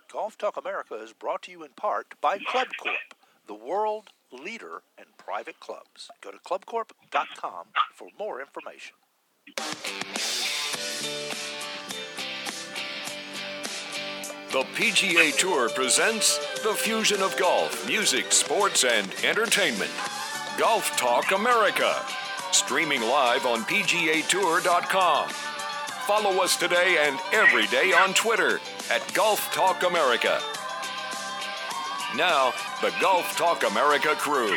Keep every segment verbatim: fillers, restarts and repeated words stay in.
Golf Talk America is brought to you in part by Club Corp, the world leader in private clubs. Go to club corp dot com for more information. The P G A Tour presents the fusion of golf, music, sports, and entertainment. Golf Talk America. Streaming live on P G A Tour dot com. Follow us today and every day on Twitter at Golf Talk America. Now, the Golf Talk America crew.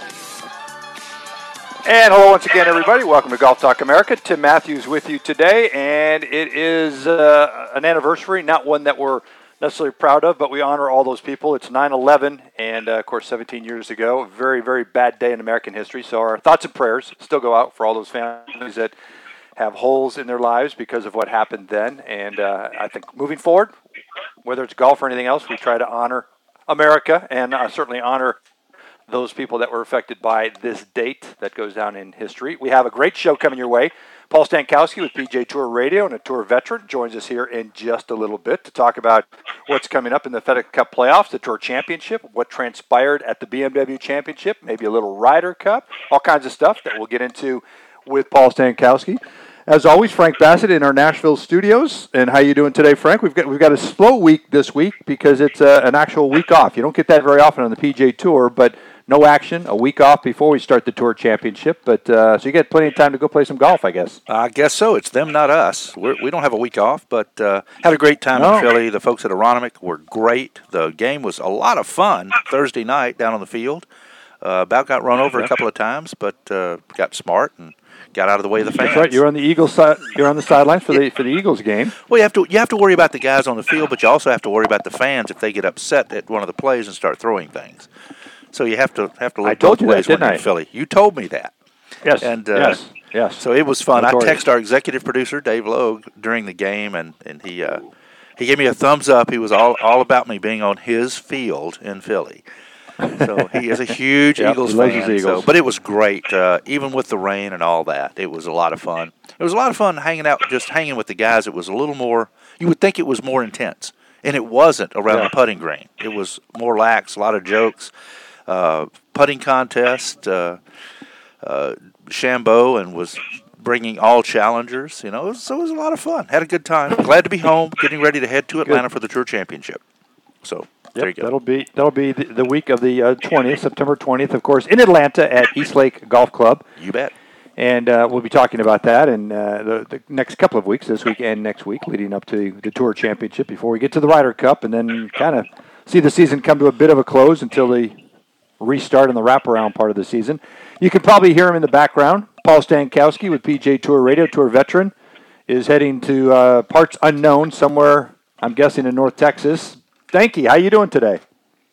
And hello once again, everybody. Welcome to Golf Talk America. Tim Matthews with you today, and it is uh, an anniversary, not one that we're necessarily proud of, but we honor all those people. It's nine eleven, and uh, of course, seventeen years ago, a very, very bad day in American history. So our thoughts and prayers still go out for all those families that have holes in their lives because of what happened then. And uh, I think moving forward, whether it's golf or anything else, we try to honor America and uh, certainly honor those people that were affected by this date that goes down in history. We have a great show coming your way. Paul Stankowski with P G A Tour Radio and a Tour veteran joins us here in just a little bit to talk about what's coming up in the FedEx Cup playoffs, the Tour Championship, what transpired at the B M W Championship, maybe a little Ryder Cup, all kinds of stuff that we'll get into with Paul Stankowski. As always, Frank Bassett in our Nashville studios. And how you doing today, Frank? We've got we've got a slow week this week because it's uh, an actual week off. You don't get that very often on the P G A Tour, but no action, a week off before we start the Tour Championship. But uh, so you get plenty of time to go play some golf, I guess. I guess so. It's them, not us. We're, we don't have a week off, but uh, had a great time no. in Philly. The folks at Aronimink were great. The game was a lot of fun Thursday night down on the field. Uh, about got run over a couple of times, but uh, got smart and got out of the way of the fans. That's right. You're on the Eagles side. You're on the sidelines for the for the Eagles game. Well, you have to you have to worry about the guys on the field, but you also have to worry about the fans if they get upset at one of the plays and start throwing things. So you have to have to look I told both you ways that, when you're didn't in Philly. You told me that. Yes. And uh, yes. Yes. So it was fun. Notorious. I texted our executive producer Dave Logue during the game, and and he uh, he gave me a thumbs up. He was all all about me being on his field in Philly. So he is a huge yep, Eagles he loves fan. his Eagles. So, but it was great, uh, even with the rain and all that. It was a lot of fun. It was a lot of fun hanging out, just hanging with the guys. It was a little more. You would think it was more intense, and it wasn't around yeah. the putting green. It was more lax, a lot of jokes, uh, putting contest. Uh, uh, Shambo and was bringing all challengers. You know, it was, so it was a lot of fun. Had a good time. Glad to be home. Getting ready to head to Atlanta good. for the Tour Championship. So. Yep, there you go. That'll be that'll be the, the week of the uh, twentieth, September twentieth, of course, in Atlanta at East Lake Golf Club. You bet. And uh, we'll be talking about that in uh, the, the next couple of weeks, this week and next week, leading up to the Tour Championship before we get to the Ryder Cup and then kind of see the season come to a bit of a close until the restart and the wraparound part of the season. You can probably hear him in the background. Paul Stankowski with P G A Tour Radio, Tour veteran, is heading to uh, parts unknown somewhere, I'm guessing, in North Texas. Stanky, how you doing today?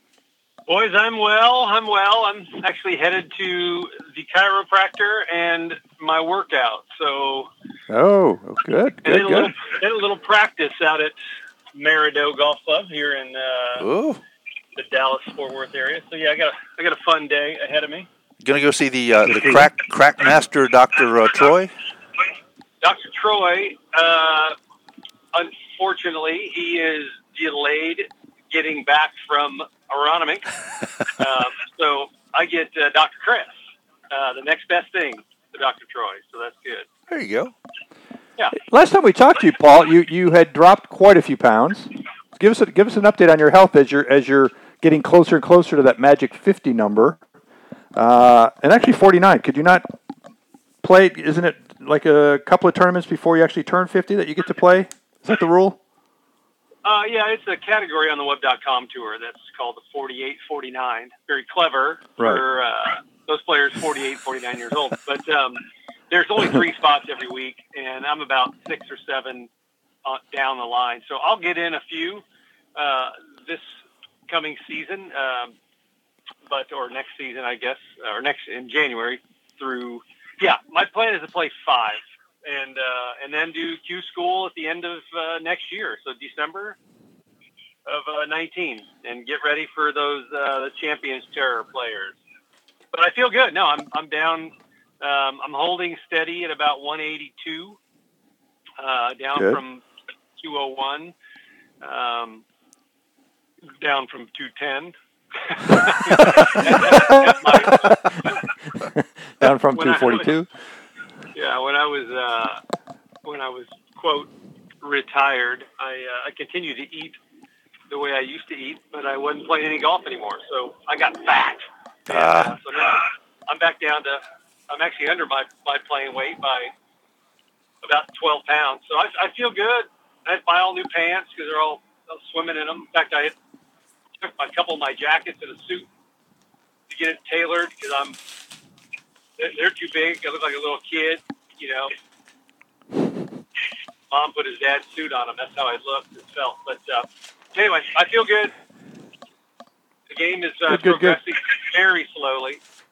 Boys, I'm well. I'm well. I'm actually headed to the chiropractor and my workout. So, oh, good, good, did a good. little, did a little practice out at Maridoe Golf Club here in uh, the Dallas-Fort Worth area. So yeah, I got a, I got a fun day ahead of me. Gonna go see the uh, the crack crack master, Doctor Uh, Troy. Doctor Troy. Uh, unfortunately, he is delayed getting back from Aronimink. uh, so I get uh, Doctor Chris, uh, the next best thing to Doctor Troy. So that's good. There you go. Yeah. Last time we talked to you, Paul, you, you had dropped quite a few pounds. Give us a, give us an update on your health as you're as you're getting closer and closer to that magic fifty number, uh, and actually forty-nine. Could you not play? Isn't it like a couple of tournaments before you actually turn fifty that you get to play? Is that the rule? Uh, yeah, it's a category on the web dot com tour that's called the forty-eight forty-nine. Very clever for uh, those players forty-eight, forty-nine years old. But um, there's only three spots every week, and I'm about six or seven uh, down the line. So I'll get in a few uh, this coming season, um, but or next season, I guess, or next in January through. Yeah, my plan is to play five. And uh, and then do Q School at the end of uh, next year, so December of uh, nineteen, and get ready for those uh, the Champions Tour players. But I feel good. No, I'm I'm down. Um, I'm holding steady at about one eighty-two, uh, down good. from two oh one. Um, down from two ten. Down from two forty-two. Yeah, when I was uh, when I was quote retired, I uh, I continued to eat the way I used to eat, but I wasn't playing any golf anymore, so I got fat. And, uh, so now I'm back down to I'm actually under my, my playing weight by about twelve pounds. So I, I feel good. I had to buy all new pants because they're all, all swimming in them. In fact, I took a couple of my jackets and a suit to get it tailored because I'm they're, they're too big. I look like a little kid, you know. Mom put his dad's suit on him. That's how I looked and felt. But uh, anyway, I feel good. The game is uh, good, good, progressing good. very slowly.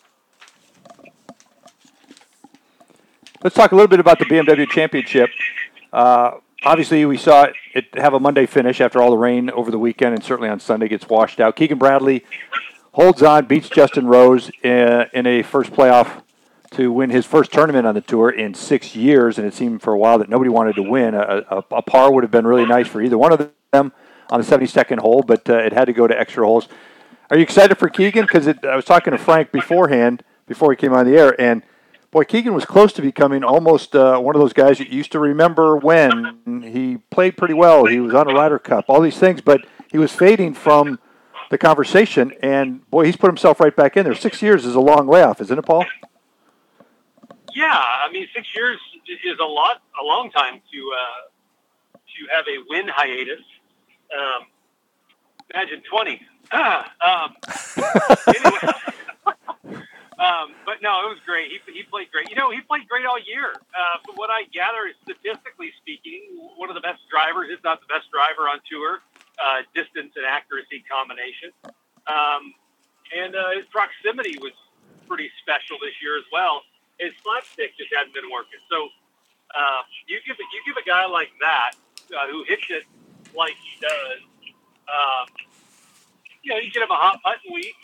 Let's talk a little bit about the B M W Championship. Uh, obviously, we saw it have a Monday finish after all the rain over the weekend, and certainly on Sunday gets washed out. Keegan Bradley holds on, beats Justin Rose in, in a first playoff to win his first tournament on the tour in six years, and it seemed for a while that nobody wanted to win. A, a, a par would have been really nice for either one of them on the seventy-second hole, but uh, it had to go to extra holes. Are you excited for Keegan? Because I was talking to Frank beforehand, before he came on the air, and boy, Keegan was close to becoming almost uh, one of those guys you used to remember when he played pretty well. He was on a Ryder Cup, all these things, but he was fading from the conversation, and boy, he's put himself right back in there. Six years is a long layoff, isn't it, Paul? Yeah, I mean, six years is a lot, a long time to uh, to have a win hiatus. Um, imagine twenty. um, anyway, um, but no, it was great. He he played great. You know, he played great all year. Uh, from what I gather, statistically speaking, one of the best drivers, if not the best driver on tour. Uh, distance and accuracy combination, um, and uh, his proximity was pretty special this year as well. His slapstick just hadn't been working. So uh, you give you give a guy like that uh, who hits it like he does, um, you know, you get him a hot button week.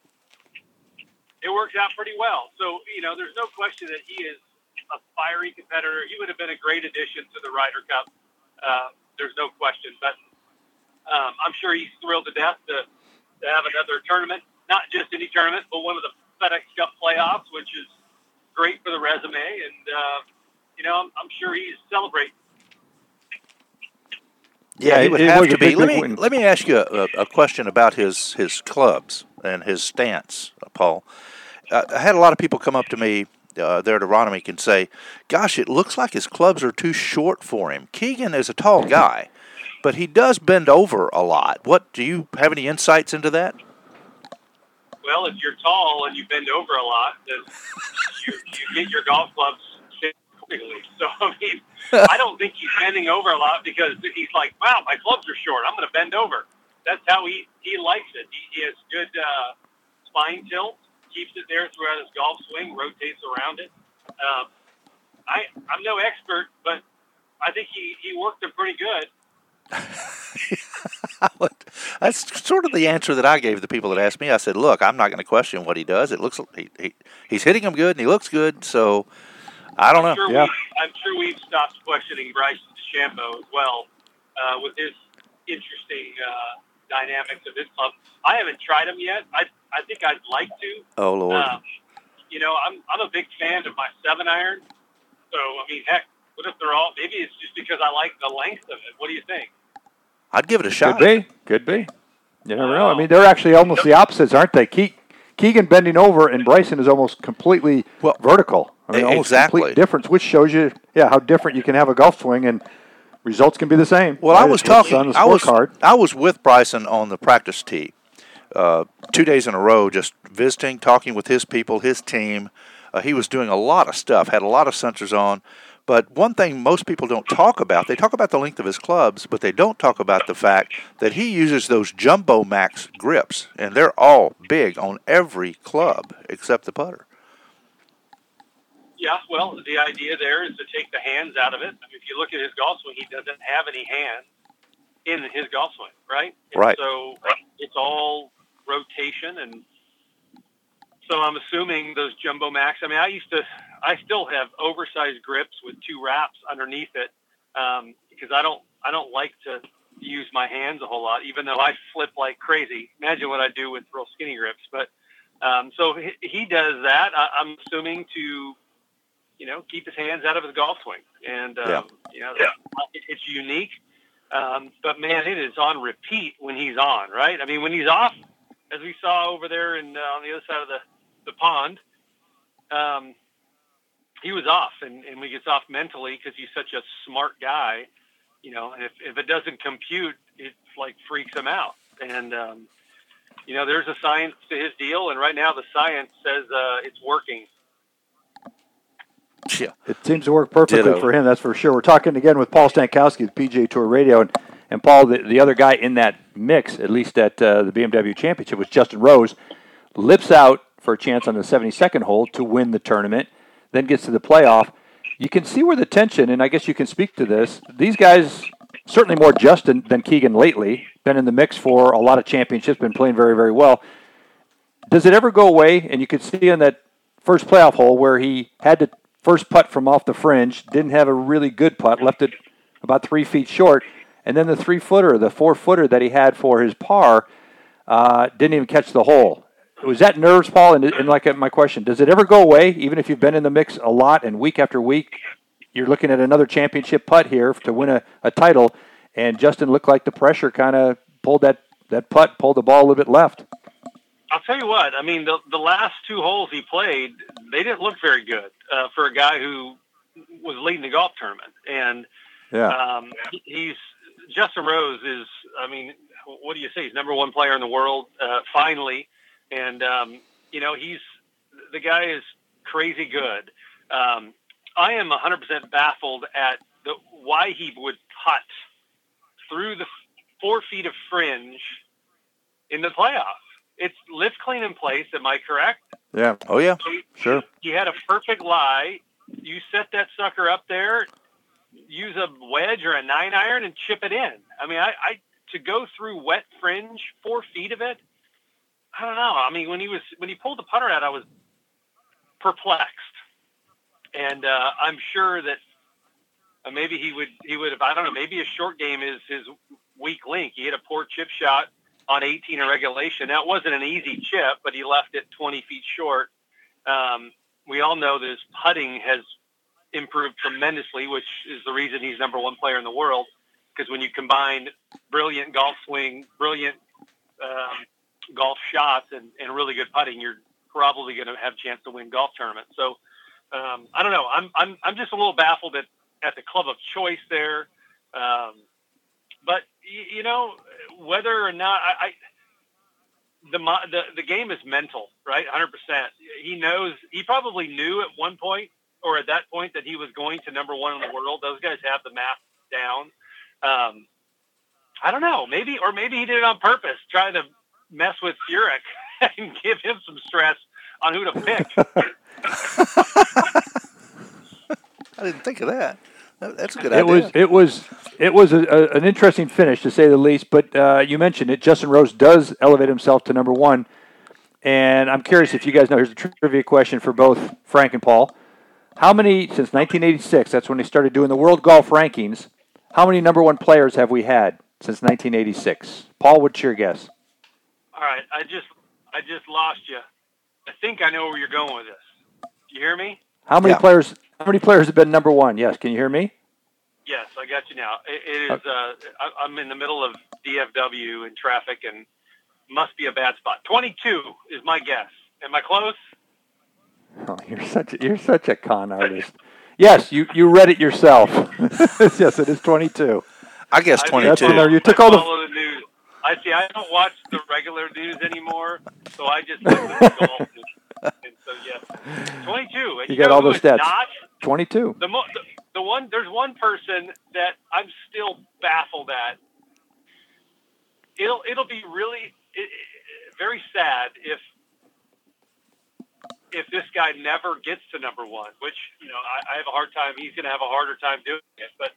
It works out pretty well. So you know, there's no question that he is a fiery competitor. He would have been a great addition to the Ryder Cup. Uh, there's no question, but. Um, I'm sure he's thrilled to death to, to have another tournament, not just any tournament, but one of the FedEx Cup playoffs, which is great for the resume. And, uh, you know, I'm, I'm sure he's celebrating. Yeah, he would have to be. Let me, let me ask you a, a question about his, his clubs and his stance, Paul. Uh, I had a lot of people come up to me uh, there at Aronimink and say, gosh, it looks like his clubs are too short for him. Keegan is a tall guy. But he does bend over a lot. What do you have any insights into that? Well, if you're tall and you bend over a lot, then you, you get your golf clubs quickly. So, I mean, I don't think he's bending over a lot because he's like, wow, my clubs are short. I'm going to bend over. That's how he, he likes it. He, he has good uh, spine tilt, keeps it there throughout his golf swing, rotates around it. Um, I, I'm no expert, but I think he, he worked them pretty good. That's sort of the answer that I gave the people that asked me. I said, look, I'm not going to question what he does. It looks he, he he's hitting them good and he looks good, so I don't I'm know. Sure yeah. I'm sure we've stopped questioning Bryson DeChambeau as well uh, with his interesting uh, dynamics of his club. I haven't tried them yet. I I think I'd like to. Oh, Lord. Um, you know, I'm I'm a big fan of my seven iron. So, I mean, heck, what if they're all, maybe it's just because I like the length of it. What do you think? I'd give it a shot. Could be. Could be. You never know. I mean, they're actually almost the opposites, aren't they? Ke- Keegan bending over and Bryson is almost completely well, vertical. I mean, almost exactly. complete difference, which shows you, yeah, how different you can have a golf swing, and results can be the same. Well, right? I was It's talking. on the I was. scorecard. I was with Bryson on the practice tee, uh, two days in a row, just visiting, talking with his people, his team. Uh, he was doing a lot of stuff, had a lot of sensors on. But one thing most people don't talk about, they talk about the length of his clubs, but they don't talk about the fact that he uses those Jumbo Max grips, and they're all big on every club except the putter. Yeah, well, the idea there is to take the hands out of it. I mean, if you look at his golf swing, he doesn't have any hands in his golf swing, right? And right. So it's all rotation, and so I'm assuming those Jumbo Max. I mean, I used to, I still have oversized grips with two wraps underneath it um, because I don't, I don't like to use my hands a whole lot, even though I flip like crazy. Imagine what I do with real skinny grips. But um, so he, he does that. I, I'm assuming to, you know, keep his hands out of his golf swing. And, um, Yeah. you know, yeah. it, it's unique. Um, but, man, it is on repeat when he's on, right? I mean, when he's off, as we saw over there in, uh, on the other side of the, the pond, um, he was off. And, and when he gets off mentally because he's such a smart guy, you know, if, if it doesn't compute, it, like, freaks him out. And, um, you know, there's a science to his deal, and right now the science says uh, it's working. Yeah. It seems to work perfectly Ditto. for him, that's for sure. We're talking again with Paul Stankowski of P G A Tour Radio. And, and Paul, the, the other guy in that mix, at least at uh, the B M W Championship, was Justin Rose. Lips out for a chance on the seventy-second hole to win the tournament, then gets to the playoff. You can see where the tension, and I guess you can speak to this, these guys, certainly more Justin than Keegan lately, been in the mix for a lot of championships, been playing very, very well. Does it ever go away? And you could see in that first playoff hole where he had to first putt from off the fringe, didn't have a really good putt, left it about three feet short, and then the three-footer, the four-footer that he had for his par, uh, didn't even catch the hole. Was that nerves, Paul? And, and like my question, does it ever go away, even if you've been in the mix a lot and week after week, you're looking at another championship putt here to win a, a title, and Justin looked like the pressure kind of pulled that, that putt, pulled the ball a little bit left? I'll tell you what, I mean, the, the last two holes he played, they didn't look very good uh, for a guy who was leading the golf tournament. And yeah. um, he, he's Justin Rose is, I mean, what do you say? He's number one player in the world, uh, finally. And, um, you know, he's the guy is crazy good. Um, I am one hundred percent baffled at the, why he would putt through the four feet of fringe in the playoff. It's lift clean in place. Am I correct? Yeah. Oh, yeah. He, Sure. He had a perfect lie. You set that sucker up there, use a wedge or a nine iron and chip it in. I mean, I, I to go through wet fringe, four feet of it. I don't know. I mean, when he was when he pulled the putter out, I was perplexed, and uh, I'm sure that uh, maybe he would he would have. I don't know. Maybe his short game is his weak link. He had a poor chip shot on eighteen in regulation. That wasn't an easy chip, but he left it twenty feet short. Um, we all know that his putting has improved tremendously, which is the reason he's number one player in the world. Because when you combine brilliant golf swing, brilliant um, golf shots, and, and really good putting, you're probably going to have a chance to win golf tournaments. So um, I don't know. I'm I'm I'm just a little baffled at, at the club of choice there. Um, but you, you know, whether or not I, I the, the the game is mental, right? one hundred percent. He knows. He probably knew at one point or at that point that he was going to number one in the world. Those guys have the math down. Um, I don't know. Maybe or maybe he did it on purpose, trying to mess with Furyk and give him some stress on who to pick. I didn't think of that. That's a good it idea. Was, it was it was a, a, an interesting finish, to say the least, but uh, you mentioned it. Justin Rose does elevate himself to number one, and I'm curious if you guys know, here's a trivia question for both Frank and Paul. How many, since nineteen eighty-six, that's when they started doing the World Golf Rankings, how many number one players have we had since nineteen eighty-six? Paul, what's your guess? All right, I just I just lost you. I think I know where you're going with this. You hear me? How many Yeah. players? How many players have been number one? Yes, can you hear me? Yes, I got you now. It, it is. Uh, I, I'm in the middle of D F W in traffic, and must be a bad spot. twenty-two is my guess. Am I close? Oh, you're such a, you're such a con artist. Yes, you, you read it yourself. Yes, it is twenty-two. I guess I twenty-two. That's in there. You took I all the- follow the news. I see. I don't watch the regular news anymore, so I just listen to golf news. And so yes, twenty-two. And You you got know all who those is stats. Not? twenty-two. The, mo- the the one there's one person that I'm still baffled at. It'll it'll be really it, it, very sad if if this guy never gets to number one, which you know I, I have a hard time. He's going to have a harder time doing it, but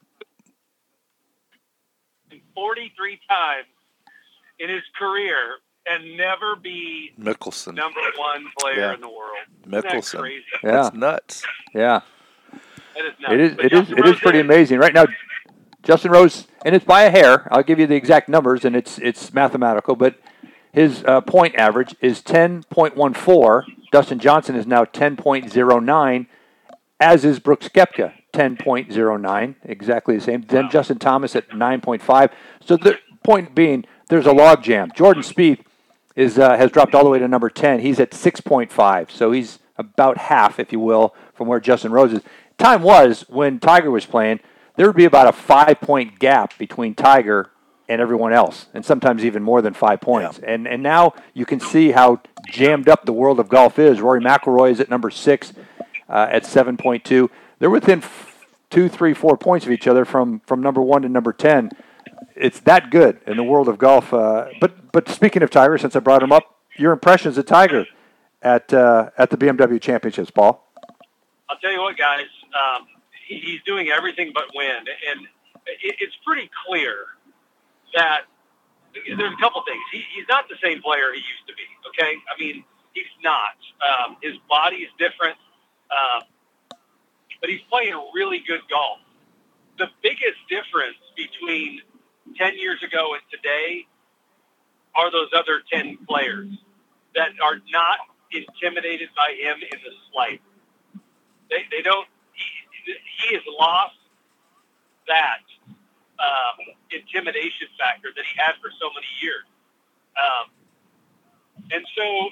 forty-three times in his career and never be Mickelson. number one player Yeah. in the world. Isn't that Mickelson. crazy? Yeah, That's nuts. yeah. That is nuts. It is. But It is. Justin It is Rose pretty did amazing right now. Justin Rose and it's by a hair. I'll give you the exact numbers, and it's it's mathematical, but his uh, point average is ten point one four. Dustin Johnson is now ten point zero nine, as is Brooks Koepka, ten point zero nine, exactly the same. Then Justin Thomas at nine point five. So the point being, there's a log jam. Jordan Spieth is uh, has dropped all the way to number ten. He's at six point five, so he's about half, if you will, from where Justin Rose is. Time was, when Tiger was playing, there would be about a five-point gap between Tiger and everyone else, and sometimes even more than five points. Yeah. And and now you can see how jammed up the world of golf is. Rory McIlroy is at number six uh, at seven point two. They're within f- two, three, four points of each other from, from number one to number ten. It's that good in the world of golf. Uh, but but speaking of Tiger, since I brought him up, your impressions of Tiger at uh, at the B M W Championships, Paul? I'll tell you what, guys. Um, he, he's doing everything but win, and it, it's pretty clear that there's a couple things. He, he's not the same player he used to be, okay? I mean, he's not. Um, his body is different, um, but he's playing really good golf. The biggest difference between ten years ago and today are those other ten players that are not intimidated by him in the slightest. They, they don't, he, he has lost that Um, intimidation factor that he had for so many years. Um, and so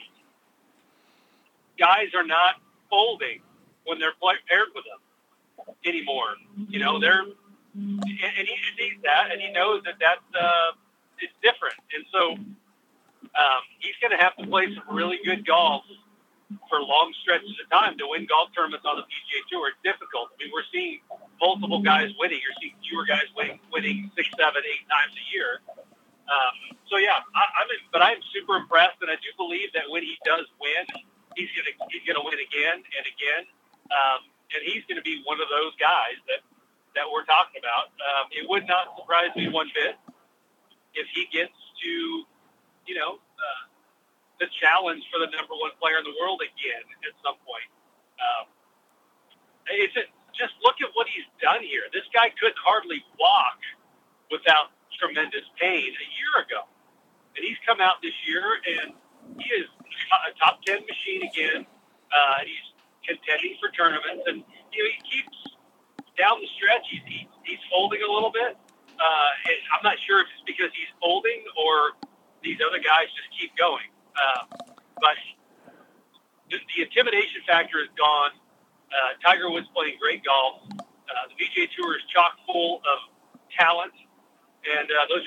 guys are not folding when they're paired with him anymore. You know, they're, and he sees that, and he knows that that's, uh, it's different. And so um, he's going to have to play some really good golf for long stretches of time to win golf tournaments on the P G A Tour. It's difficult. I mean, we're seeing multiple guys winning. You're seeing fewer guys winning, winning six, seven, eight times a year. Um, so yeah, I, I'm, but I'm super impressed, and I do believe that when he does win, he's gonna he's gonna win again and again, um, and he's gonna be one of those guys that that we're talking about. Um, it would not surprise me one bit if he gets to, you know. Uh, the challenge for the number one player in the world again at some point. Um, it's a, just look at what he's done here. This guy couldn't hardly walk without tremendous pain a year ago. And he's come out this year, and he is a top ten machine again. Uh, he's contending for tournaments, and you know, he keeps down the stretch. He's, he, he's folding a little bit. Uh, and I'm not sure if it's because he's folding or these other guys just keep going. Uh, but the, the intimidation factor is gone. Uh, Tiger Woods playing great golf. Uh, the P G A Tour is chock full of talent, and uh, those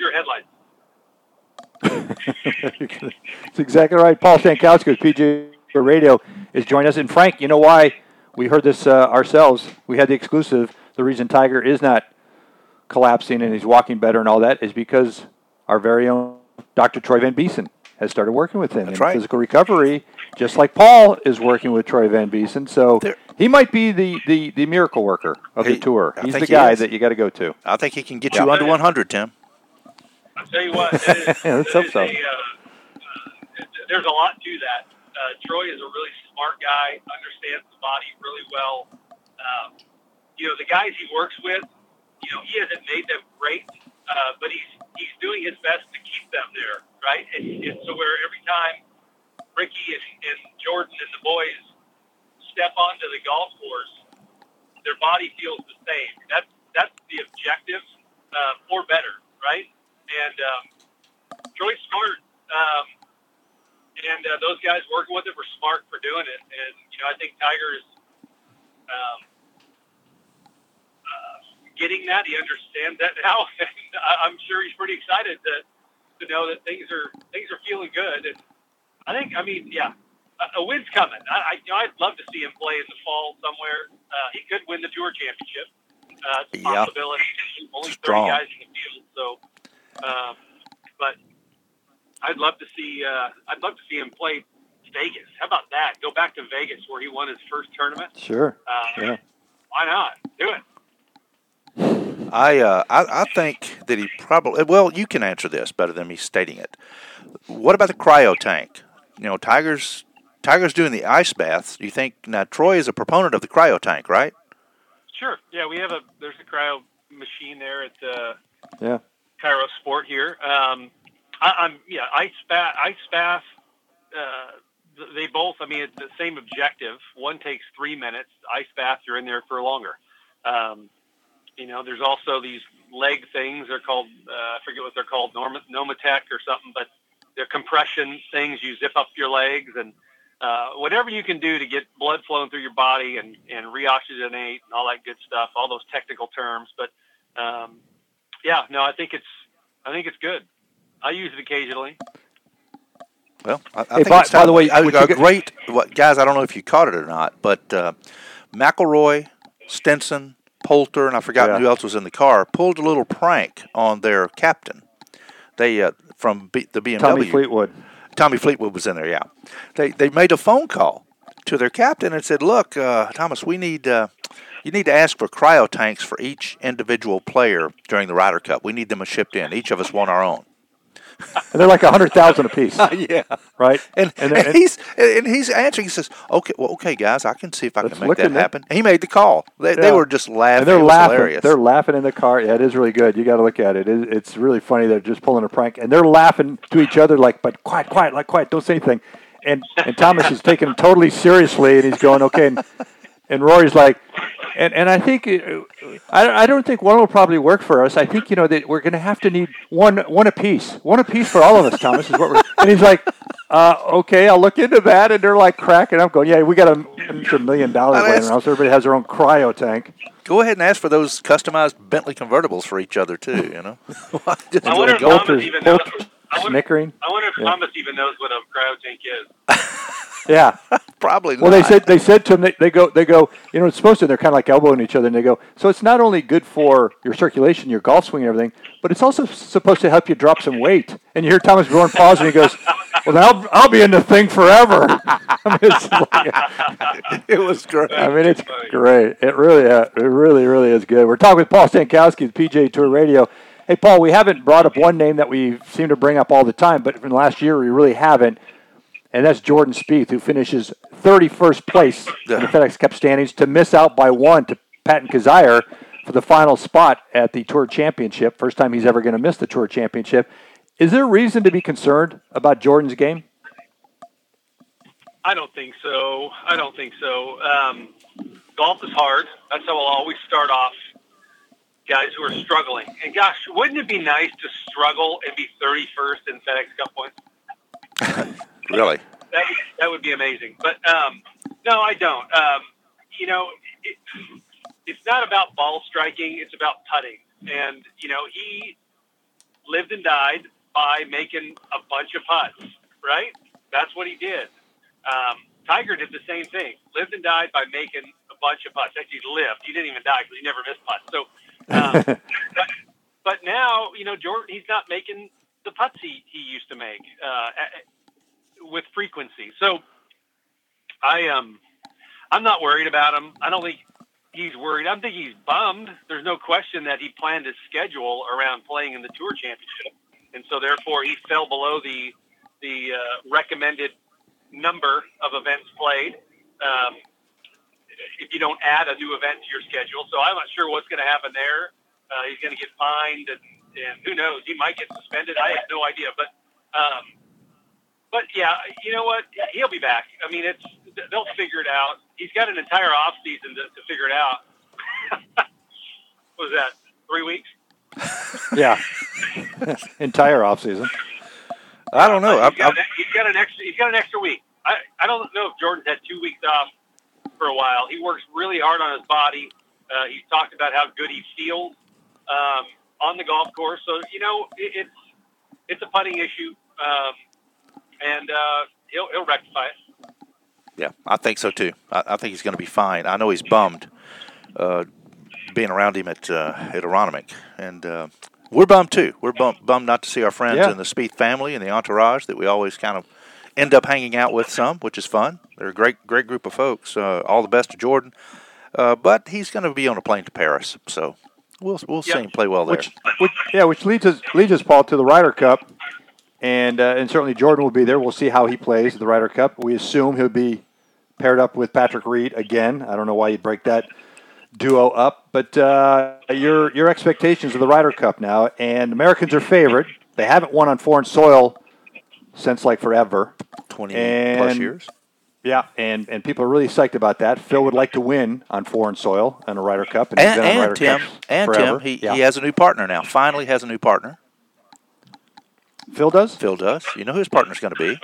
are your headlines. That's exactly right. Paul Stankowski with P G A Radio is joining us. And Frank, you know why we heard this uh, ourselves? We had the exclusive. The reason Tiger is not collapsing and he's walking better and all that is because our very own Doctor Troy Van Biesen has started working with him That's in right. physical recovery, just like Paul is working with Troy Van Biesen. So there, he might be the, the, the miracle worker of he, the tour. I He's the he guy is. that you got to go to. I think he can get yeah. you under one hundred, Tim. I'll tell you what, it is, yeah, let's hope so. A, uh, uh, there's a lot to that. Uh, Troy is a really smart guy, understands the body really well. Um, you know, the guys he works with, you know, he hasn't made them great, uh, but he's he's doing his best to keep them there, right? And, and so where every time Ricky and, and Jordan and the boys step onto the golf course, their body feels the same. That's that's the objective, uh, or better, right? And um, Troy's smart, um, and uh, those guys working with him were smart for doing it. And you know, I think Tiger's um, uh, getting that. He understands that now, and I'm sure he's pretty excited to to know that things are things are feeling good. And I think, I mean, yeah, a, a win's coming. I, I you know, I'd love to see him play in the fall somewhere. Uh, he could win the Tour Championship. Uh, it's a yeah. possibility. Only Strong. thirty guys in the field, so. Um, but I'd love to see. Uh, I'd love to see him play Vegas. How about that? Go back to Vegas where he won his first tournament. Sure. Uh, yeah. Why not? Do it. I, uh, I I think that he probably. Well, you can answer this better than me stating it. What about the cryo tank? You know, Tiger's Tiger's doing the ice baths. Do you think now? Troy is a proponent of the cryo tank, right? Sure. Yeah, we have a there's a cryo machine there at the Yeah. Kairos Sport here. Um, I, I'm yeah, Ice Bath, Ice Bath. Uh, they both. I mean, it's the same objective. One takes three minutes. Ice Bath, you're in there for longer. Um, you know, there's also these leg things. They're called. Uh, I forget what they're called. Norma, Nomatec or something, but they're compression things. You zip up your legs and uh, whatever you can do to get blood flowing through your body and and reoxygenate and all that good stuff. All those technical terms, but. Um, Yeah, no, I think it's, I think it's good. I use it occasionally. Well, I, I hey, think by, it's time, by the way, a, a get, great what, guys. I don't know if you caught it or not, but uh, McElroy, Stenson, Poulter, and I forgot yeah. who else was in the car. Pulled a little prank on their captain. They uh, from B, the B M W. Tommy Fleetwood. Tommy Fleetwood was in there. Yeah, they they made a phone call to their captain and said, "Look, uh, Thomas, we need." Uh, You need to ask for cryo tanks for each individual player during the Ryder Cup. We need them shipped in. Each of us want our own. And they're like a hundred thousand apiece. Uh, yeah, right. And, and, and he's and he's answering. He says, "Okay, well, okay, guys, I can see if I can make that happen." And he made the call. They, yeah. they were just laughing. And they're it was laughing. Hilarious. They're laughing in the car. Yeah, it is really good. You got to look at it. it. It's really funny. They're just pulling a prank, and they're laughing to each other like, "But quiet, quiet, like quiet. Don't say anything." And and Thomas is taking it totally seriously, and he's going, "Okay." And, and Rory's like. And and I think I, I don't think one will probably work for us. I think you know that we're going to have to need one one apiece, one apiece for all of us. Thomas is what we're. And he's like, uh, okay, I'll look into that. And they're like cracking up, going, yeah, we got a, a million dollars laying around, so everybody has their own cryo tank. Go ahead and ask for those customized Bentley convertibles for each other too. You know, Just I wonder if Thomas even knows. I wonder, snickering. I wonder if yeah. Thomas even knows what a cryo tank is. Yeah, probably. Well, not. they said they said to him they, they go they go you know it's supposed to they're kind of like elbowing each other and they go so it's not only good for your circulation, your golf swing and everything, but it's also supposed to help you drop some weight. And you hear Thomas Bjorn pause and he goes, "Well, then I'll I'll be in the thing forever." I mean, it's like, it was great. I mean, it's great. It really uh, it really really is good. We're talking with Paul Stankowski of P G A Tour Radio. Hey, Paul, we haven't brought up one name that we seem to bring up all the time, but from last year we really haven't. And that's Jordan Spieth, who finishes thirty-first place in the FedEx Cup standings to miss out by one to Patton Kizzire for the final spot at the Tour Championship. First time he's ever going to miss the Tour Championship. Is there reason to be concerned about Jordan's game? I don't think so. I don't think so. Um, golf is hard. That's how we'll always start off. Guys who are struggling. And gosh, wouldn't it be nice to struggle and be thirty-first in FedEx Cup points? Really? That, that would be amazing. But um, no, I don't. Um, you know, it, it's not about ball striking. It's about putting. And, you know, he lived and died by making a bunch of putts, right? That's what he did. Um, Tiger did the same thing. Lived and died by making a bunch of putts. Actually, he lived. He didn't even die because he never missed putts. So, um, but, but now, you know, Jordan, he's not making the putts he, he used to make. Uh, with frequency. So I um I'm not worried about him. I don't think he's worried. I think he's bummed. There's no question that he planned his schedule around playing in the Tour Championship. And so therefore he fell below the the uh, recommended number of events played. Um, if you don't add a new event to your schedule. So I'm not sure what's going to happen there. Uh, he's going to get fined and, and who knows, he might get suspended. I have no idea, but um But, yeah, you know what? He'll be back. I mean, it's they'll figure it out. He's got an entire off season to, to figure it out. What was that, three weeks? Yeah. Entire off season. I don't know. Uh, he's, got an, he's, got an extra, he's got an extra week. I, I don't know if Jordan's had two weeks off for a while. He works really hard on his body. Uh, he's talked about how good he feels um, on the golf course. So, you know, it, it's, it's a putting issue. Um, And uh, he'll he'll rectify it. Yeah, I think so too. I, I think he's going to be fine. I know he's bummed uh, being around him at uh, at Aronimink, and uh, we're bummed too. We're bummed, bummed not to see our friends yeah. in the Spieth family and the entourage that we always kind of end up hanging out with some, which is fun. They're a great great group of folks. Uh, all the best to Jordan, uh, but he's going to be on a plane to Paris, so we'll we'll yep. see him play well there. Which, which, yeah, which leads us leads us Paul to the Ryder Cup. And uh, and certainly Jordan will be there. We'll see how he plays at the Ryder Cup. We assume he'll be paired up with Patrick Reed again. I don't know why you'd break that duo up. But uh, your your expectations of the Ryder Cup now, and Americans are favored. They haven't won on foreign soil since like forever. twenty and, plus years. Yeah, and, and people are really psyched about that. Phil would like to win on foreign soil in a Ryder Cup. And, And, he's been on and Ryder Tim, Cups and forever. Tim, he, yeah. he has a new partner now. Finally has a new partner. Phil does? Phil does. You know who his partner's going to be?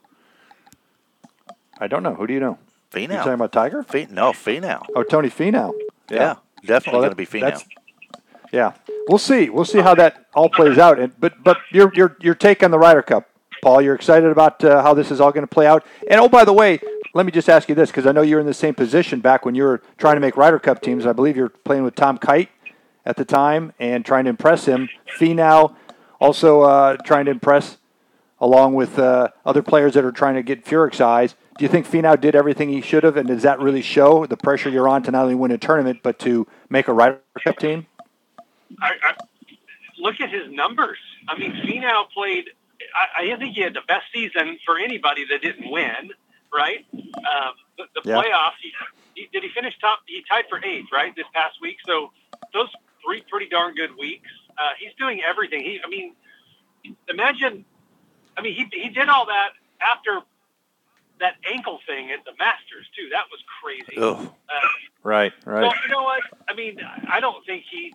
I don't know. Who do you know? You Finau. talking about Tiger? Fi- no, Finau. Oh, Tony Finau. Yeah, definitely Well, going to be that- Finau. that's- Yeah, we'll see. We'll see how that all plays out. And but but your your your take on the Ryder Cup, Paul? You're excited about uh, how this is all going to play out. And oh, by the way, let me just ask you this, because I know you're in the same position back when you were trying to make Ryder Cup teams. I believe you're playing with Tom Kite at the time and trying to impress him. Finau also uh, trying to impress, along with uh, other players that are trying to get Furyk's eyes. Do you think Finau did everything he should have, and does that really show the pressure you're on to not only win a tournament but to make a Ryder Cup team? I, I, look at his numbers. I mean, Finau played. I, I think he had the best season for anybody that didn't win, right? Um, the the Yeah. playoffs. He, he, did he finish top? He tied for eighth, right, this past week. So those three pretty darn good weeks. Uh, he's doing everything. He, I mean, imagine. I mean, he he did all that after that ankle thing at the Masters too. That was crazy. Ugh. Uh, Right, right. Well, you know what? I mean, I don't think he.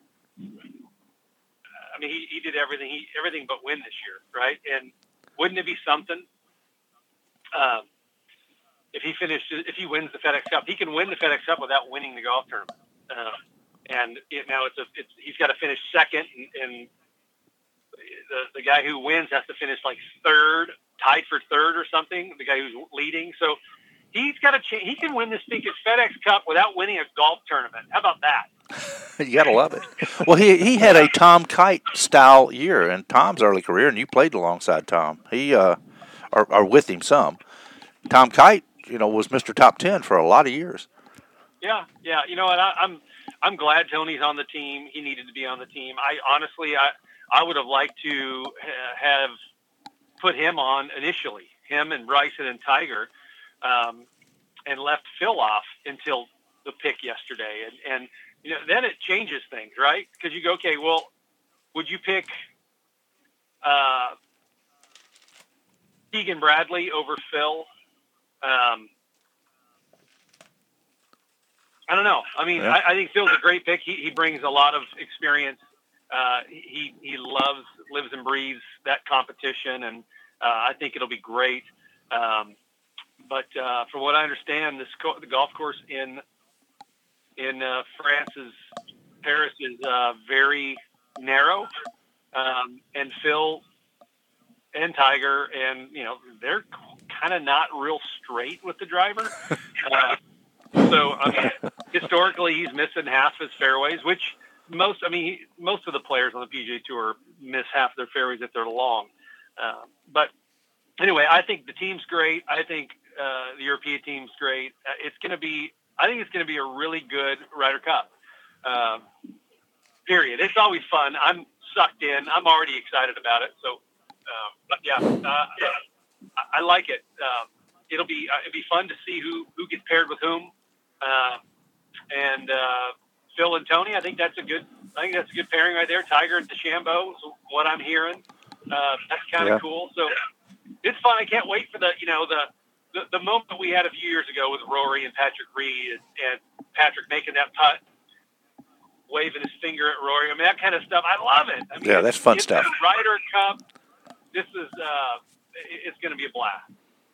I mean, he, he did everything he everything but win this year, right? And wouldn't it be something um, if he finished if he wins the FedEx Cup? He can win the FedEx Cup without winning the golf tournament. Uh, and it, now it's a it's he's got to finish second, and, and the the guy who wins has to finish like third, tied for third or something. The guy who's leading, so. He's got a chance. He can win this thing at FedEx Cup without winning a golf tournament. How about that? You got to love it. Well, he he had a Tom Kite style year in Tom's early career, and you played alongside Tom. He uh, or, or with him some. Tom Kite, you know, was Mister Top Ten for a lot of years. Yeah, yeah. You know what? I, I'm I'm glad Tony's on the team. He needed to be on the team. I honestly, I I would have liked to ha- have put him on initially, him and Bryson and Tiger. Um, and left Phil off until the pick yesterday. And, and you know, then it changes things, right? Because you go, okay, well, would you pick uh, Keegan Bradley over Phil? Um, I don't know. I mean, Yeah. I, I think Phil's a great pick. He, he brings a lot of experience. Uh, he, he loves, lives and breathes that competition, and uh, I think it'll be great. Um, But uh, from what I understand, this co- the golf course in in uh, France is Paris is uh, very narrow, um, and Phil and Tiger, and you know they're kind of not real straight with the driver. Uh, so I mean, historically, he's missing half his fairways, which most I mean he, most of the players on the P G A Tour miss half their fairways if they're long. Uh, but anyway, I think the team's great. I think. Uh, the European team's great. Uh, it's going to be, I think it's going to be a really good Ryder Cup. Um, period. It's always fun. I'm sucked in. I'm already excited about it. So, uh, but yeah, uh, I, I like it. Um, it'll be uh, it'll be fun to see who who gets paired with whom. Uh, and uh, Phil and Tony, I think that's a good. I think that's a good pairing right there. Tiger and DeChambeau is what I'm hearing. Uh, that's kind of Yeah. cool. So it's fun. I can't wait for the you know the. The, the moment we had a few years ago with Rory and Patrick Reed and, and Patrick making that putt, waving his finger at Rory. I mean, that kind of stuff. I love it. I mean, Yeah, that's fun it's stuff. a Ryder Cup. This is, uh, it- it's going to be a blast.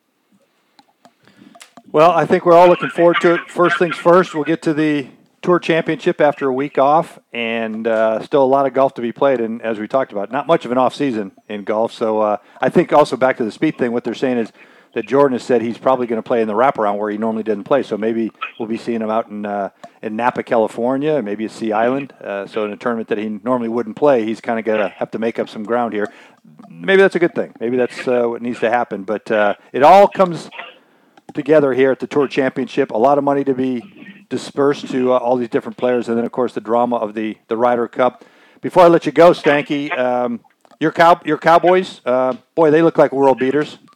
Well, I think we're all looking forward to it. First things first, we'll get to the Tour Championship after a week off, and uh, still a lot of golf to be played. And as we talked about, not much of an off season in golf. So uh, I think also back to the Spieth thing, what they're saying is that Jordan has said he's probably going to play in the wraparound where he normally didn't play. So maybe we'll be seeing him out in uh, in Napa, California, maybe at Sea Island. Uh, so in a tournament that he normally wouldn't play, he's kind of going to have to make up some ground here. Maybe that's a good thing. Maybe that's uh, what needs to happen. But uh, it all comes together here at the Tour Championship. A lot of money to be dispersed to uh, all these different players, and then, of course, the drama of the, the Ryder Cup. Before I let you go, Stanky, um, your cow your Cowboys, uh, boy, they look like world beaters.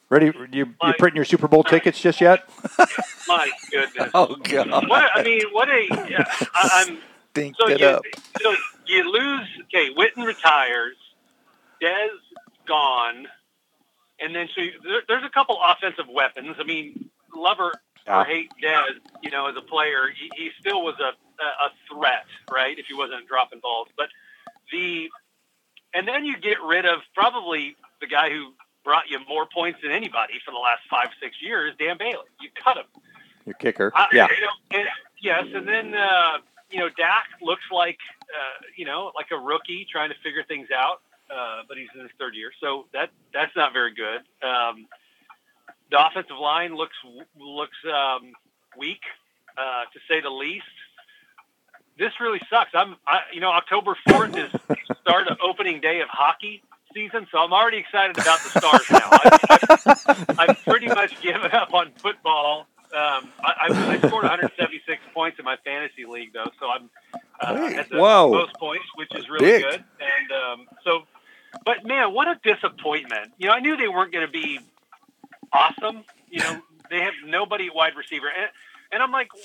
Ready? You My- you printing your Super Bowl tickets just yet? My goodness. Oh God! What I mean, what a yeah, I, I'm. Dinked So it you, up. so you lose. Okay, Witten retires. Dez gone, and then so you, there, there's a couple offensive weapons. I mean, lover Yeah. or hate Dez, you know, as a player, he, he still was a, a a threat, right? If he wasn't dropping balls, but the and then you get rid of probably the guy who brought you more points than anybody for the last five six years, Dan Bailey. You cut him. Your kicker. I, Yeah. You know, and, yes, and then uh, you know Dak looks like uh, you know like a rookie trying to figure things out, uh, but he's in his third year, so that that's not very good. Um, the offensive line looks looks um, weak, uh, to say the least. This really sucks. I'm, I, you know, October fourth is the start of opening day of hockey season, so I'm already excited about the Stars now. I've, I've, I've pretty much given up on football. Um, I, I, I scored one hundred seventy-six points in my fantasy league, though, so I'm uh, Hey, at the whoa. most points, which is really Big. good. And um, so, but man, what a disappointment! You know, I knew they weren't going to be awesome. You know, they have nobody at wide receiver, and, and I'm like,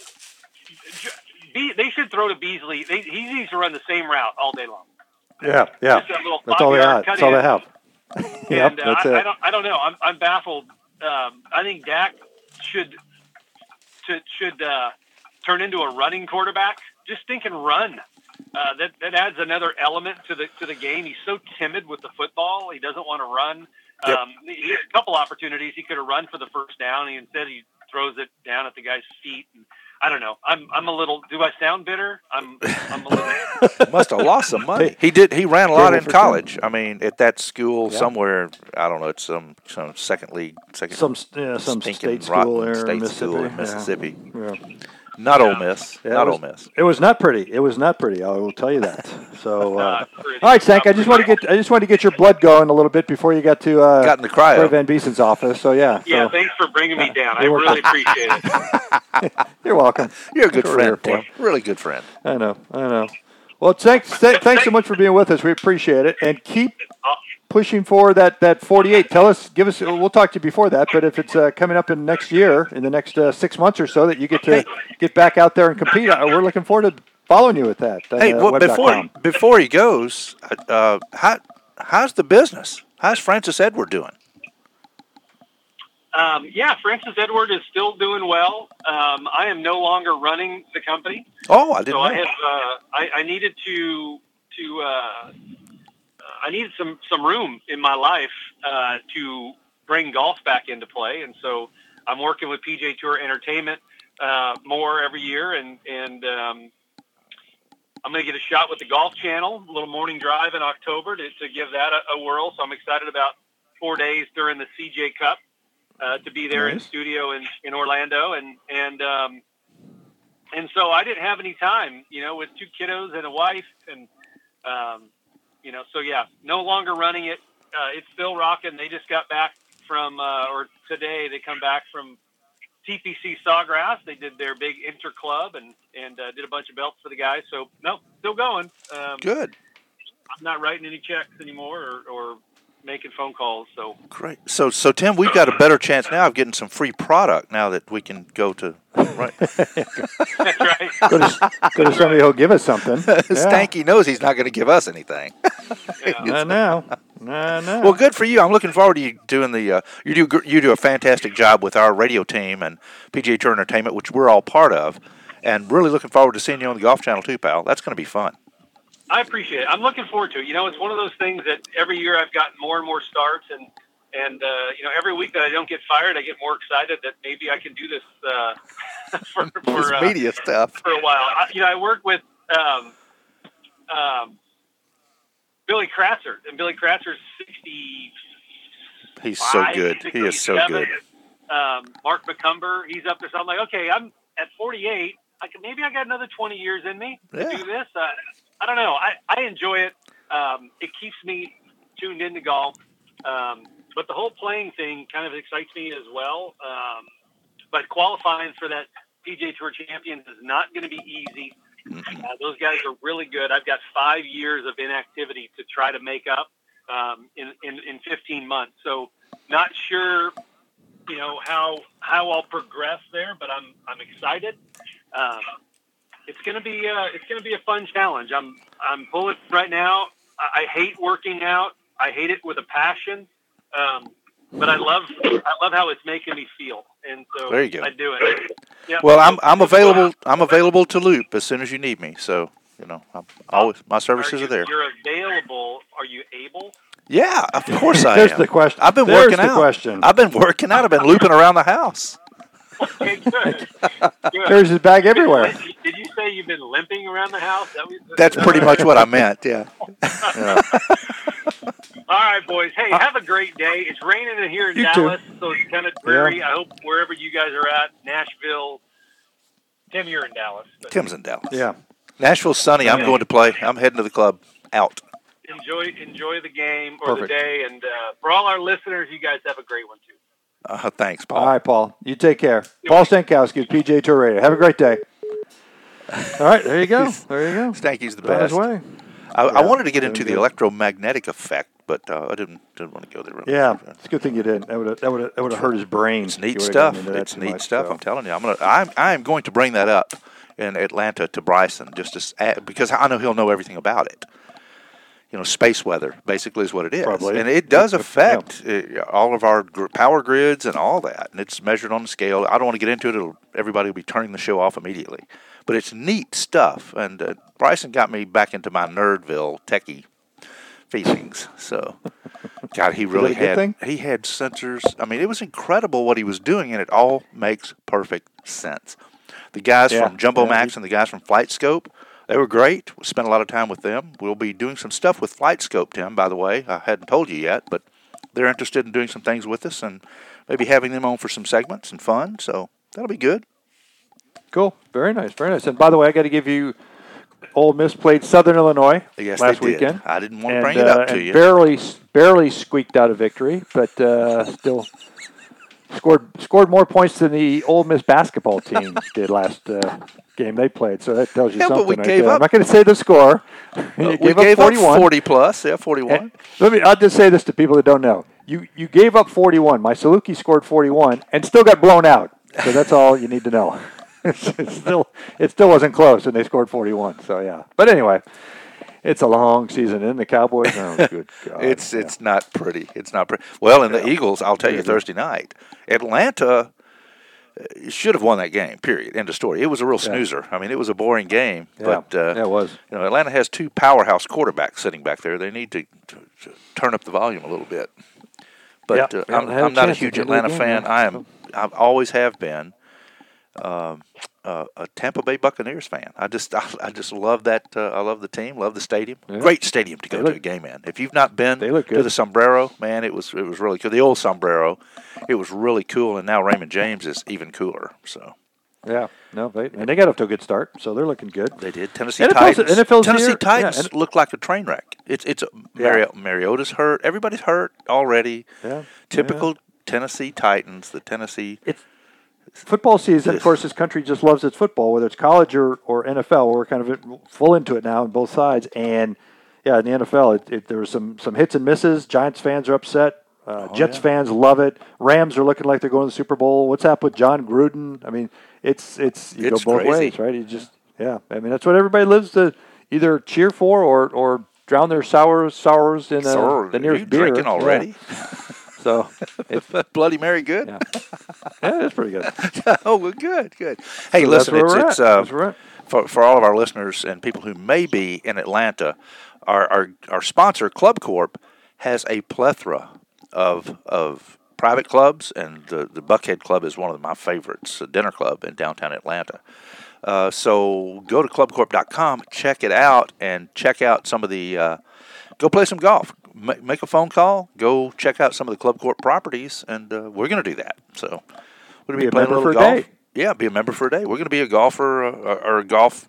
Be, they should throw to Beasley. They, he needs to run the same route all day long. Yeah. Yeah. Just that little That's all they five-yard have. cut That's all in. they have. Yep. And uh, That's I, I it. don't, I don't know. I'm, I'm baffled. Um, I think Dak should, should, should uh, turn into a running quarterback. Just think and run. Uh, that that adds another element to the to the game. He's so timid with the football. He doesn't want to run. Yep. Um, he had a couple opportunities. He could have run for the first down. And instead, he throws it down at the guy's feet. And I don't know. I'm I'm a little. Do I sound bitter? I'm I'm a little. Must have lost some money. He did. He ran a lot Table in for college. I mean, at that school Yeah. somewhere. I don't know. It's some some second league, second Some yeah, some stinking state rotten school there state in school in Mississippi. Mississippi. Yeah. Not Ole Miss. Yeah, Not it Ole was, Miss. It was not pretty. It was not pretty. I will tell you that. So, uh, Uh, pretty. all right, Stank. I just want to get. I just wanted to get your blood going a little bit before you got to uh, Got in the cryo. Troy Van Beesen's office. So yeah. Yeah, so, thanks for bringing me down. I You're really appreciate it. you're welcome. You're a good That's what we're friend, here Tim. Really good friend. I know. I know. Well, thanks. Th- thanks so much for being with us. We appreciate it, and keep pushing for that, that forty-eight. Tell us, give us. We'll talk to you before that, but if it's uh, coming up in next year, in the next uh, six months or so, that you get to get back out there and compete, uh, we're looking forward to following you with that. on, Hey, uh, well, web dot before com. before he goes, uh, how how's the business? How's Francis Edward doing? Um, yeah, Francis Edward is still doing well. Um, I am no longer running the company, Oh, I didn't so know. I have. Uh, I, I needed to to. Uh, I needed some some room in my life uh, to bring golf back into play, and so I'm working with P G A Tour Entertainment uh, more every year, and and um, I'm going to get a shot with the Golf Channel, a little morning drive in October to, to give that a, a whirl. So I'm excited about four days during the C J Cup. Uh, to be there in Nice. studio in, in Orlando, and and um, and so I didn't have any time, you know, with two kiddos and a wife, and um, you know, so yeah, no longer running it. Uh, it's still rocking. They just got back from, uh, or today they come back from T P C Sawgrass. They did their big inter club and and uh, did a bunch of belts for the guys. So no, still going. Um, Good. I'm not writing any checks anymore, or, or making phone calls. So Great. So, so Tim, we've got a better chance now of getting some free product now that we can go to. Right. that's right. Go to, go to somebody who'll give us something. Yeah. Stanky knows he's not going to give us anything. Yeah. No, no, no, no. Well, good for you. I'm looking forward to you doing the. Uh, you do gr- you do a fantastic job with our radio team and P G A Tour Entertainment, which we're all part of, and really looking forward to seeing you on the Golf Channel too, pal. That's going to be fun. I appreciate it. I'm looking forward to it. You know, it's one of those things that every year I've gotten more and more starts, and and uh, you know, every week that I don't get fired, I get more excited that maybe I can do this uh, for for, uh, media stuff. for a while. I, you know, I work with um, um, Billy Kratzer, and Billy Kratzer's sixty. He's so good. He is so good. Um, Mark McCumber, he's up there. So I'm like, okay, I'm at forty-eight. I can, maybe I got another twenty years in me to Yeah. do this. Uh, I don't know. I, I enjoy it. Um, it keeps me tuned into golf. Um, but the whole playing thing kind of excites me as well. Um, but qualifying for that P G A Tour Champions is not going to be easy. Uh, those guys are really good. I've got five years of inactivity to try to make up um, in, in, in fifteen months. So not sure you know, how how I'll progress there, but I'm I'm excited. Um, it's gonna be uh, it's gonna be a fun challenge. I'm I'm pulling right now. I, I hate working out. I hate it with a passion. Um, but I love I love how it's making me feel, and so there you go. I do it. Yeah. Well, I'm I'm available. I'm available to loop as soon as you need me. So you know, I'm always my services are, you, are there. You're available. Are you able? Yeah, of course I There's am. the question. I've been There's working the out. question. I've been working out. I've been looping around the house. Okay, good. good. Carries his bag everywhere. Did you say you've been limping around the house? That was, That's that pretty right? much what I meant. Yeah. Yeah. All right, boys. Hey, have a great day. It's raining in here in You Dallas, so it's kind of dreary. Yeah. I hope wherever you guys are at, Nashville. Tim, you're in Dallas. But Tim's in Dallas. Yeah. Nashville's sunny. I'm Yeah. going to play. I'm heading to the club. Out. enjoy enjoy the game or Perfect. the day, and uh, for all our listeners, you guys have a great one too. Uh, thanks, Paul. All right, Paul. You take care. Paul Stankowski, P G A Tour Radio. Have a great day. All right, there you go. There you go. Stanky's the On his best. way. I, Yeah, I wanted to get doing into the good. electromagnetic effect, but uh, I didn't didn't want to go there. Really. Yeah, it's a good thing you didn't. That would have that would have that would have hurt his brain. It's You neat would've stuff. gotten into that It's too neat much, stuff. so. I'm telling you. I'm gonna. I'm. I'm going to bring that up in Atlanta to Bryson, just to, s- add- because I know he'll know everything about it. You know, space weather basically is what it is, Probably. and it does Yeah. affect uh, all of our gr- power grids and all that, and it's measured on the scale. I don't want to get into it; it'll, everybody will be turning the show off immediately. But it's neat stuff, and uh, Bryson got me back into my nerdville techie feelings. So, God, he really a good had thing? he had sensors. I mean, it was incredible what he was doing, and it all makes perfect sense. The guys Yeah. from Jumbo Yeah, Max he- and the guys from Flight Scope, they were great. We spent a lot of time with them. We'll be doing some stuff with Flight Scope, Tim, by the way. I hadn't told you yet, but they're interested in doing some things with us and maybe having them on for some segments and fun. So that'll be good. Cool. Very nice. Very nice. And by the way, I got to give you Ole Miss played Southern Illinois Yes, last they did. weekend. I didn't want to and, bring it uh, up to and you. Barely, barely squeaked out a victory, but uh, still scored scored more points than the Ole Miss basketball team did last uh, game they played. So that tells you Yeah, but something. we right gave there. up- I'm not going to say the score. we You gave up up forty-one. forty plus. Yeah, forty-one. And let me. I'll just say this to people that don't know. You you gave up forty-one. My Saluki scored forty-one and still got blown out. So that's all you need to know. it still it still wasn't close, and they scored forty-one. So yeah. But anyway, it's a long season, and the Cowboys. Oh, good God! It's Yeah. it's not pretty. It's not pretty. Well, and the Yeah. Eagles, I'll tell you, Crazy. Thursday night, Atlanta uh, should have won that game. Period. End of story. It was a real Yeah. snoozer. I mean, it was a boring game. Yeah. But uh, Yeah, it was. you know, Atlanta has two powerhouse quarterbacks sitting back there. They need to, to, to turn up the volume a little bit. But Yeah. uh, Yeah, I'm, they had a I'm not a chance at huge the end of the Atlanta game, fan. yeah. I am. I always have been. Um, uh, a Tampa Bay Buccaneers fan. I just, I, I just love that. Uh, I love the team. Love the stadium. Yeah. Great stadium to go They to look- a game in. If you've not been They look to good. the Sombrero, man, it was it was really cool. The old Sombrero, it was really cool. And now Raymond James is even cooler. So Yeah. No, they and they got off to a good start, so they're looking good. they did. Tennessee N F L's Titans. N F L's Tennessee here. Titans Yeah, and- look like a train wreck. It's it's a, Mari- Mariota's hurt. Everybody's hurt already. Yeah. Typical Tennessee Titans. The Tennessee. It's football season. Of course, this country just loves its football, whether it's college or, or N F L. We're kind of full into it now on both sides. And yeah, in the N F L, it, it, there were some some hits and misses. Giants fans are upset. Uh, Oh, Jets yeah. fans love it. Rams are looking like they're going to the Super Bowl. What's up with John Gruden? I mean, it's it's you It's go both crazy. ways, right? You just yeah. I mean, that's what everybody lives to either cheer for or or drown their sour sours in uh, Sorry, the nearest you beer. drinking Yeah. already? So it's Bloody Mary, good. yeah, yeah, it's pretty good. Oh, well, good, good. Hey, So listen, that's where it's we're it's at. uh, That's where we're at. for for all of our listeners and people who may be in Atlanta, our our, our sponsor Club Corp has a plethora of of private clubs, and the the Buckhead Club is one of my favorites, a dinner club in downtown Atlanta. Uh, so go to club corp dot com, check it out, and check out some of the. Uh, go play some golf. Ma- Make a phone call. Go check out some of the Club Corp properties, and uh, we're going to do that. So we're going Be to a be playing a member little for a golf. day. Yeah, be a member for a day. We're going to be a golfer uh, or, or a golf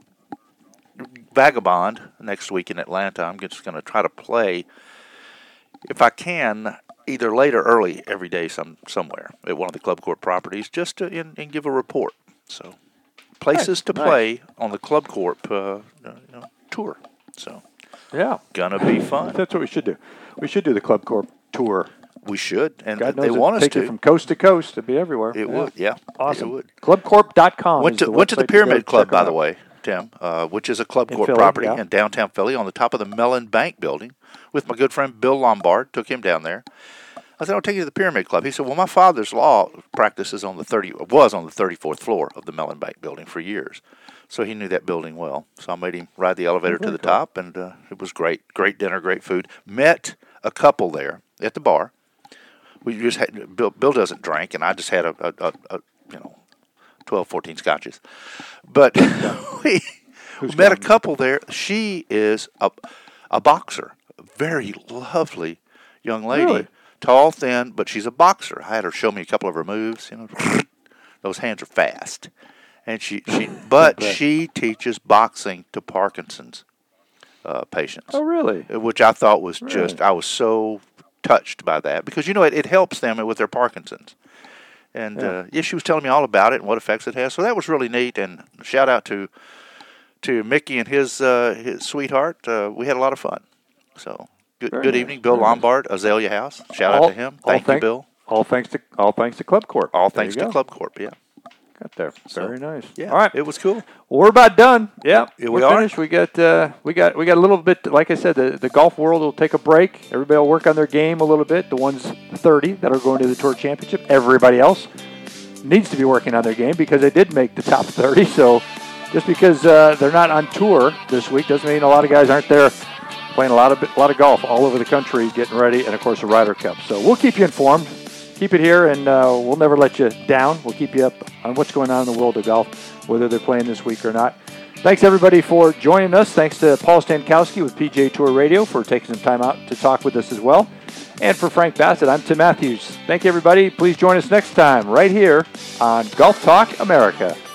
vagabond next week in Atlanta. I'm just going to try to play, if I can, either late or early every day some somewhere at one of the Club Corp properties, just to and, and give a report. So places to Nice. play on the Club Corp uh, you know, tour. So Yeah. gonna be I fun. think that's what we should do. We should do the Club Corp tour We should, and God knows they want us take to. it from coast to coast to be everywhere. It yeah. would, yeah. Awesome. It would. club corp dot com. Went to went to the Pyramid Club, by the way, Tim, uh, which is a Club In Corp Philly, property yeah. in downtown Philly on the top of the Mellon Bank building with my good friend Bill Lombard. Took him down there. I said, I'll take you to the Pyramid Club. He said, well, my father's law practice is on the thirty was on the thirty-fourth floor of the Mellon Bank building for years. So he knew that building well. So I made him ride the elevator Oh, to the cool. top, and uh, it was great. Great dinner, great food. Met a couple there at the bar. We just had, Bill, Bill doesn't drink, and I just had a, a, a, a you know, twelve, fourteen scotches. But we Who's met a gone? couple there. She is a, a boxer, a very lovely young lady. Really? Tall, thin, but she's a boxer. I had her show me a couple of her moves. You know, those hands are fast. And she, she but bet. she teaches boxing to Parkinson's uh, patients. Oh, really? Which I thought was Really? just, I was so touched by that because, you know, it, it helps them with their Parkinson's. And, Yeah. uh, yeah, she was telling me all about it and what effects it has. So that was really neat. And shout out to to Mickey and his uh, his sweetheart. Uh, we had a lot of fun. So good, Very good nice. evening, Bill Very nice. Lombard, Azalea House. Shout All- out to him. all Thank you, thank- Bill. All thanks to all thanks to Club Corp. All There thanks you to go. Club Corp. Yeah. Got there. So, Very nice. Yeah. All right. It was cool. Well, we're about done. Yeah, Here we're we are. finished. We got uh, we got we got a little bit. Like I said, the, the golf world will take a break. Everybody will work on their game a little bit. The ones thirty that are going to the Tour Championship. Everybody else needs to be working on their game because they did make the top thirty. So just because uh, they're not on tour this week doesn't mean a lot of guys aren't there playing a lot of a lot of golf all over the country, getting ready, and of course the Ryder Cup. So we'll keep you informed. Keep it here, and uh, we'll never let you down. We'll keep you up on what's going on in the world of golf, whether they're playing this week or not. Thanks, everybody, for joining us. Thanks to Paul Stankowski with P G A Tour Radio for taking some time out to talk with us as well. And for Frank Bassett, I'm Tim Matthews. Thank you, everybody. Please join us next time right here on Golf Talk America.